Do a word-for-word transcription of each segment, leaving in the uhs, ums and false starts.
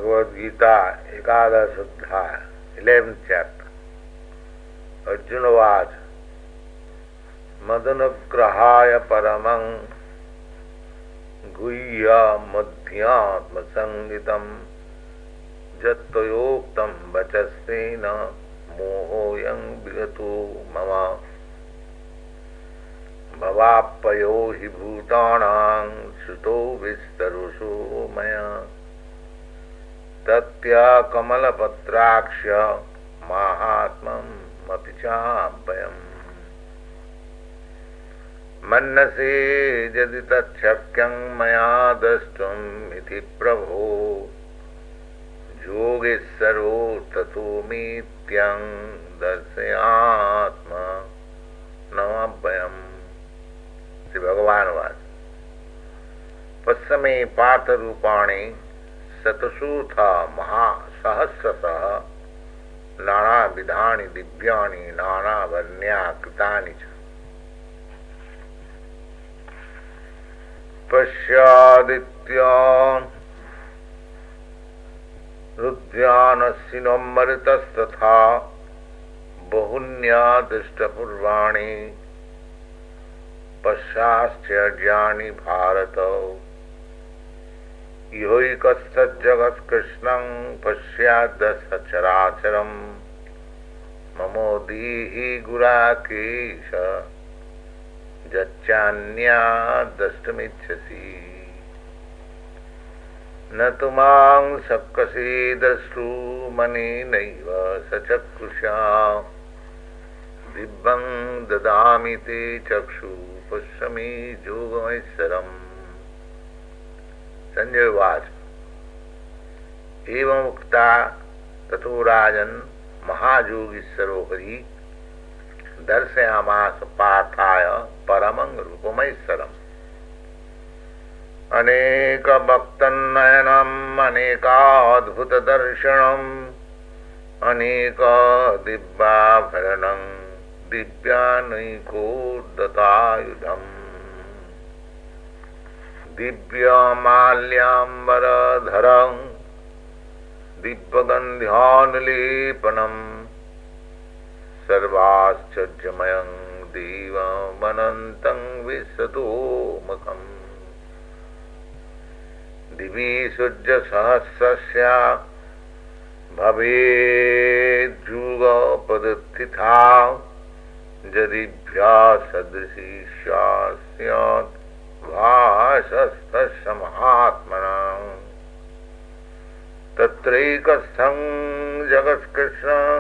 भगवद गीता एकादश अध्याय eleventh chapter. अर्जुनवाच मदनुग्रहाय परमं गुह्यमध्यात्मसंगितं यत्त्वयोक्तं वचस्तेन मोहोऽयं विगतो मम। भवाप्पयो हि भूतानां श्रुतो विस्तरुषो मया तत्कमलपत्राक्ष माहात्म्यमपि चाप्ययम्। मन्यसे यदि तच्छक्यं मया द्रष्टुम् इति प्रभो योगेश्वरो ततो मिथ्यं दर्शयात्मनमभयम्। श्री भगवान वाच पश्चिमे पार्थ रूपाणि शतशूथ महासहस्रशः नानाविधानि दिव्यानि नानावर्ण्याकृतानि च। पश्यादित्यान् रुद्रानसिनोमृतस्तथा बहुन्यादृष्टपूर्वाणि पश्चाश्चर्याणि भारत। योऽकस्तज्जगत्कृष्णं पश्याद् सचराचरं ममोदीहि गुराकेश यच्चान्याद् द्रष्टुमिच्छसि। न तु मां शक्यसे द्रष्टुमनेनैव सचक्षुषा दिव्यं ददामि ते चक्षु पश्य मे योगमैश्वरम्। संजय उवाच एवमुक्ता ततो राजन् महायोगीश्वरो हरि दर्शयामास पार्थाय परमं रूपमैश्वरम्। अनेकभक्तनयनम् अनेकाद्भुतदर्शनम् अनेकदिव्याभरणं दिव्यानैकोद्गतायुधम् दिव्यमाल्याम्बरधरं दिव्यगन्धानुलेपनं सर्वाश्चर्यमयं देवमनन्तं विश्वतोमुखम्। दिवि सूर्यसहस्रस्य भवेद्युगपदुत्थिता यदिभ्या सदृशी स्यात् भासस्तस्य महात्मनां। तत्रैकस्थं जगत्कृष्णं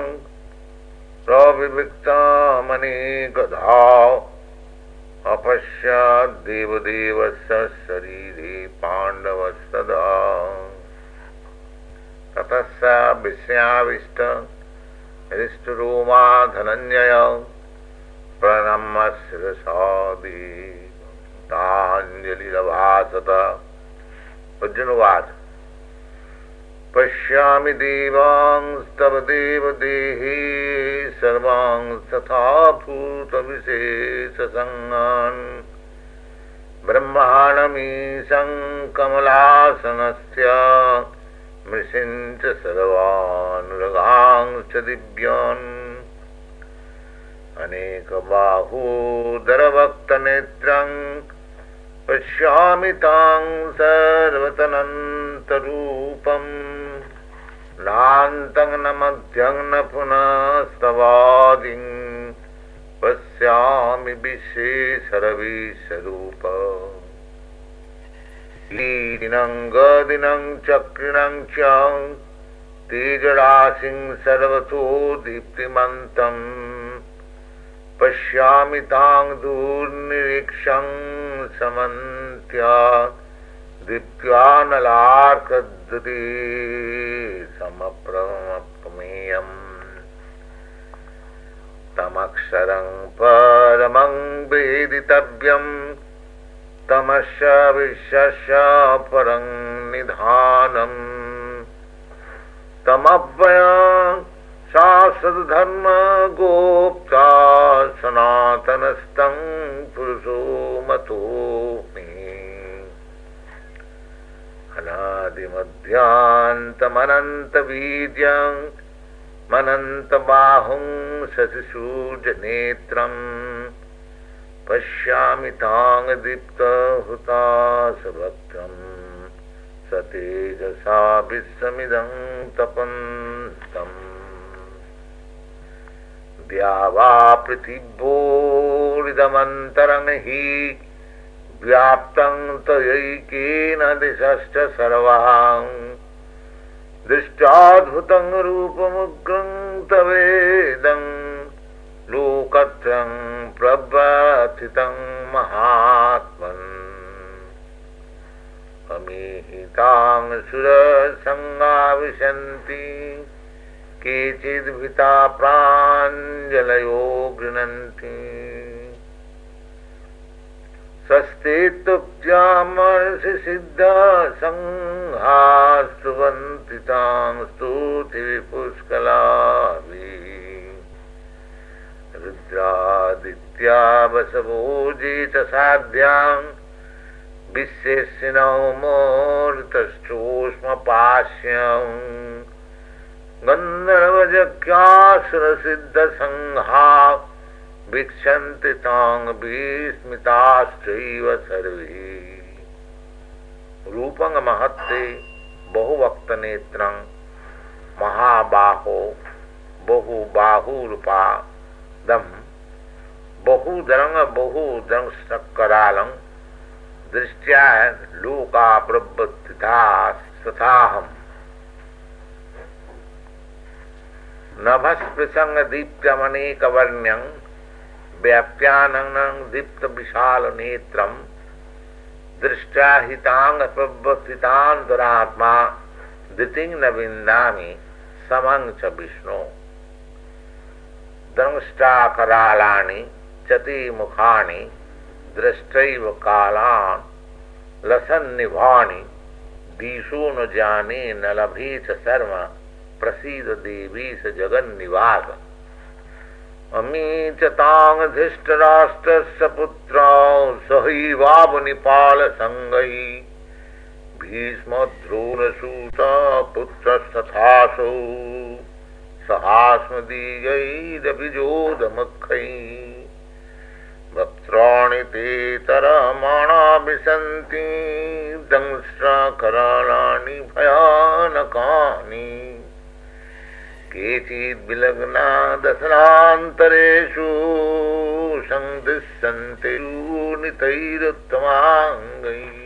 प्रविविक्तमनेकधा अपश्यद् देवदेवस्य शरीरे पाण्डवस्तदा। ततः स विस्मयाविष्ट हृष्टरोमा धनञ्जय प्रणम्य शिरसा ताञ्जलिरभाषत। अर्जुन उवाच पश्यामि देवांस्तव देवदेहे सर्वांस्तथा भूतविशेषसङ्गान् ब्रह्माण्डमीशं कमलासनस्य मृषिञ्च सर्वानुरगांश्च दिव्यान्। अनेकबाहूदरभक्तनेत्रं पश्यामि तां सर्वतनन्तरूपं नान्तं न मध्यं न पुनस्तवादिं पश्यामि विशेषरविस्वरूप। लीनं गदिनं चक्रिणं च तेजराशिं सर्वतो दीप्तिमन्तं पश्यामि तां दूर्निरीक्षं समन्त्या दिव्यानलार्कद्युति समप्रमेयम्। तमक्षरं परमं वेदितव्यं तमस्य विश्वस्य परं निधानम्। तमव्ययं शाश्वतधर्म गोप्ता सनातनस्तं पुरुषो मतो मे। अनादिमध्यान्तमनन्तवीर्यं मनन्तबाहुं शशिसूर्यनेत्रं पश्यामि तां दीप्तहुताशवक्त्रं सतेजसा विश्वमिदं तपन्तम् द्यावा पृथिव्योरिदमन्तरं हि व्याप्तं त्वयैकेन दिशश्च सर्वाः दृष्ट्वाद्भुतं रूपमुग्रं तवेदं लोकत्रयं प्रव्यथितं महात्मन् अमीहितां सुरसंगा विशन्ति केचिद्भीता प्राञ्जलयो गृह्णन्ति सस्ते तुभ्यामर्षि सिद्धा संहास्तुवन्ति तां स्तुतिविपुष्कलाभिः रुद्रादित्या वसवो जेतसाध्यां विश्वेशिनौ मूर्तश्चोष्मपाश्यम् गन्धर्वजज्ञासुरसिद्धसंहा वीक्षन्ति तां विस्मिताश्चैव सर्वे रूपं महत्ते बहुवक्त्रनेत्रं महाबाहो बहुबाहुरूपादं बहुदरं बहुदंष्ट्रकरालं दृष्ट्या लोका प्रबुद्धितास्तथाहम् नभस्पृशं दीप्तमनेकवर्ण्यं व्याप्याननं दीप्तविशालनेत्रं दृष्ट्या हितांग प्रवर्तितान्तरात्मा धृतिं न विन्दामि समं च विष्णो दंष्ट्राकरालानि चतिमुखानि दृष्टैव कालान् लसन्निभानि दिशो न जाने न लभे च शर्म प्रसीद देवी स जगन्निवास अमी च तां धृष्टराष्ट्रस्य पुत्रौ सहैवावनिपाल संगै भीष्मद्रोणसूता पुत्रस्तथासौ सहास्मदीयैरभिजोदमुखैः वक्त्राणि ते तरमाणा विशन्ति दंष्ट्राकरालानि भयानकानि केचिद्विलग्ना दशनान्तरेषु संदृश्यन्ते नितैरुत्तमाङ्गैः